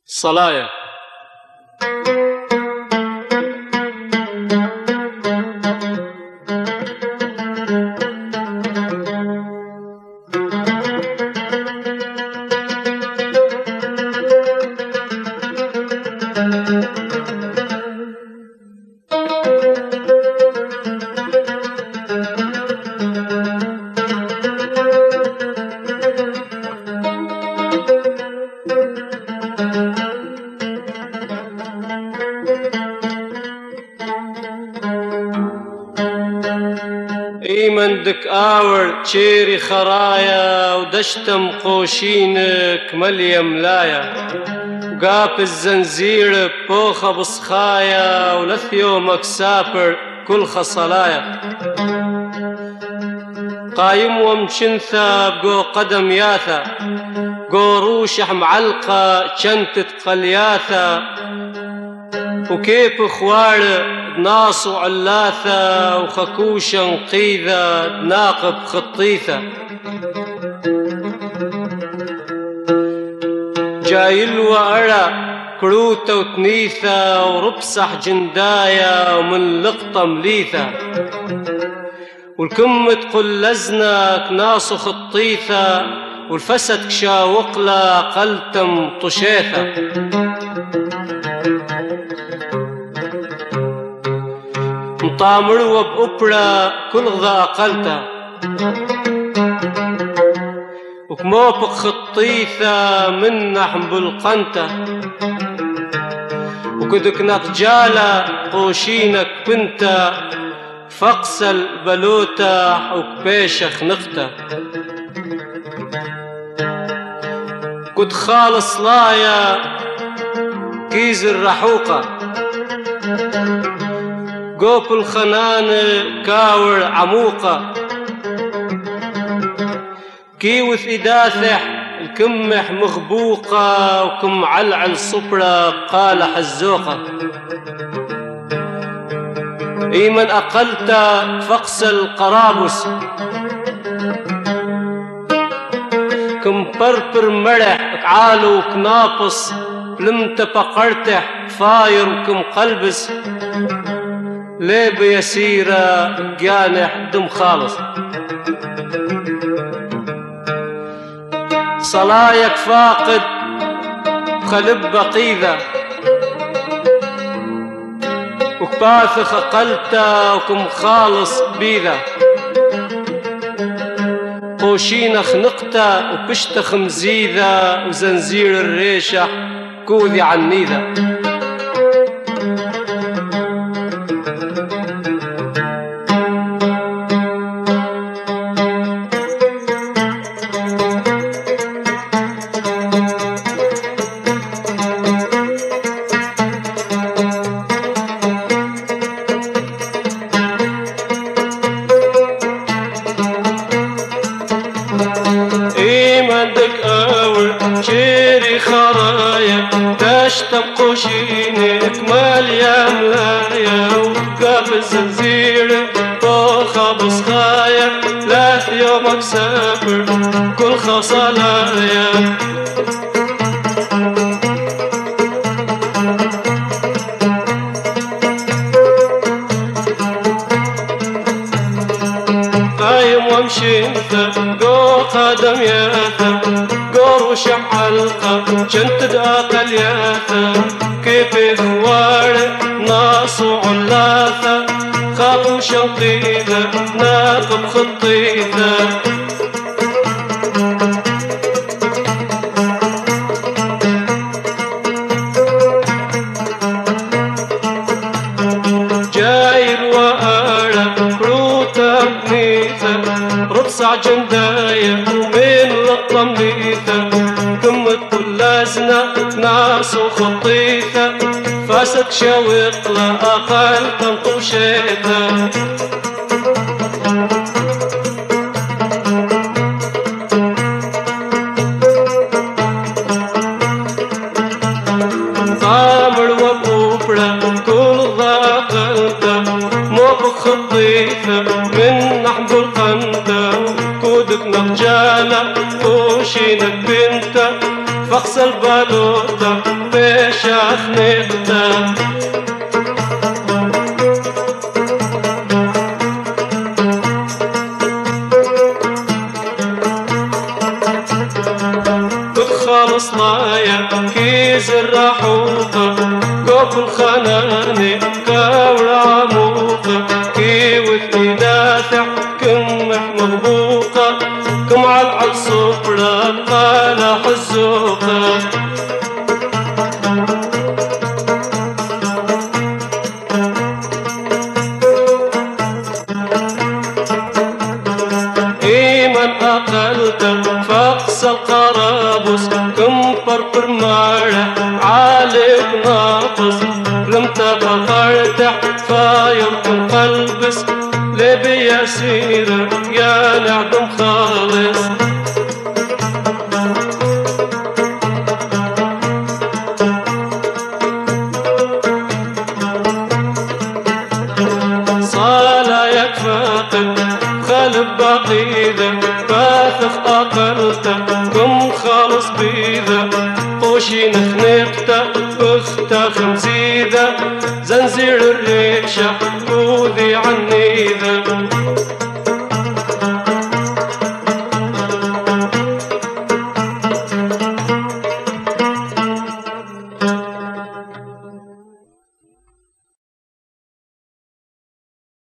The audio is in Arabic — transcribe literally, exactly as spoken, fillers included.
صلايا ايمن دك آور تشيري خرايا ودشتم قوشينك مليا ملايا وقاب الزنزير بوخة بصخايا ولث يومك سافر كل خصلايا قايم ومشنثة بقو قدم ياثا قو روشح معلقة شنتت قلياثا وكيف خوار ناص وعلاثة وخكوشة نقيذة ناقب خطيثة جايل وأرى كروتة وتنيثة وربصح جنداية ومن لقطة مليثة والكم تقول لزنك ناص خطيثة والفسد كشاوقلة قلتم طشيثة مطامر وبأبرا كل غضا أقلتا وكموبك خطيثة من نحن بالقنتا وكدك نقجالة قوشينك بنتا فقسل بلوتا وكبيشخ نقتا كد خالص لايا كيز الرحوقة قوب الخنان كاور عموقة كيوث إداثح الكمح مغبوقة وكم علعل صبرة قال حزوقة إيمن أقلت فقس القرابس كم بربر مرح عالو كناقص لم تبقرتح فاير وكم قلبس ليه بيسيرة جانح دم خالص صلايك فاقد خلب بقيذة وكباثخ أقلتا وكم خالص بيذا قوشينخ نقتا وبشتخ مزيذة وزنزير الريشة كوذي عنيذة شيري خرايا تشتم قوشينك ماليا ملايا وقاب الزنزير طوخة بصخايا لا يومك سافر كل خصلايا قايم وامشي انت قو قدم ياثا قروش معلقة جنت داقل ياثا كيف خوار ناص وعلاثة خاف شنقيثة ناقب خطيثة جاير وآرة كروتة بنيثة ربصع جنداية ومن لقطة مليثة كم تقول لازنة ناس وخطيثة فاسك شاوق لا أقل تنطوشيثة طامر وبوبرة كل ضاقلته مو بخطيثة من نحب القنطة كودك نرجالة وشينك بنت فخس البالوطة باشا خنقتا خالص لايا كيز الرحوقة قوف الخناني كاول عموقة كيوتني دافع كمح مغبوقة كم على العصفرة قال حزوقة إيمن أقلت فاقصى القرابس كم فرفر مارح عالق ناقص رمت فخرتح فايم قلبس لبي يسير يا نعدم خالص صالة يكفاقد خالب بقيدة فاثف أقلته كم خالص بيذا قوشي نخنقته اخته خمزيدة زنزير الريشة وذي عني ذا